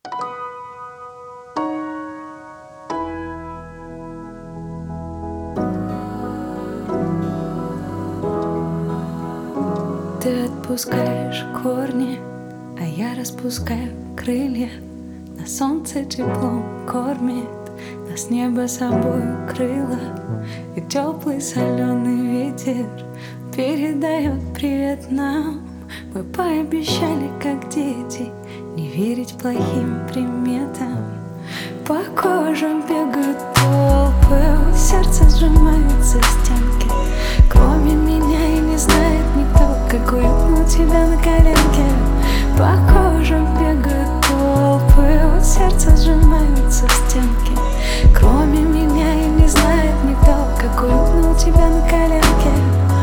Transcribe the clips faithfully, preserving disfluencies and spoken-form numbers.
Ты отпускаешь корни, а я распускаю крылья. На солнце теплом кормит, нас небо собой укрыло. И теплый соленый ветер передает привет нам. Мы пообещали, как дети, не верить плохим приметам. По кожам бегают толпы, сердце сжимаются стенки. Кроме меня и не знает никто, как уютно у тебя на коленке. По кожам бегают толпы, сердце сжимаются стенки. Кроме меня и не знает никто, как уютно у тебя на коленке.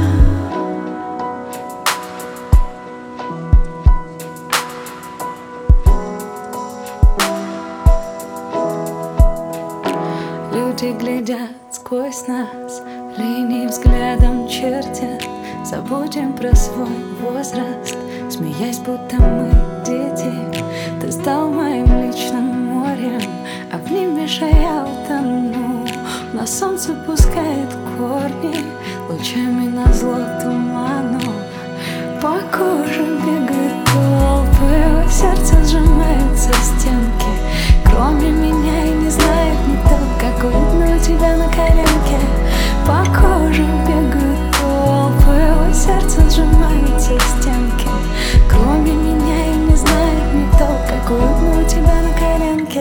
Люди глядят сквозь нас, линии взглядом чертят. Забудем про свой возраст, смеясь, будто мы дети. Ты стал моим личным морем, обнимешь, а я утону. Но солнце пускает корни лучами назло туману. По коже бегают толпы, сердце сжимаются стенки. Кроме меня и не знает никто, как уютно у тебя на коленке. По коже бегают толпы, сердце сжимаются стенки. Кроме меня и не знает никто, как уютно у тебя на коленке.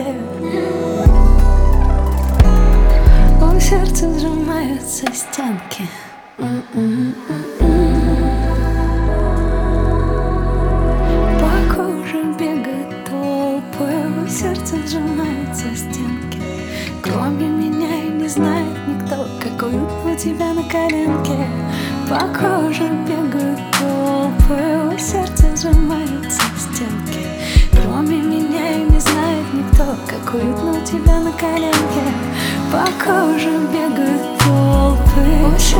У сердца сжимаются стенки. По коже бегают толпы, у сердца сжимаются стенки. Кроме меня и не знает никто, как уютно у тебя на коленке. По коже бегают толпы, у сердца сжимаются стенки. Кроме меня и не знает никто, как уютно у тебя на коленке. По коже бегают толпы, у сердца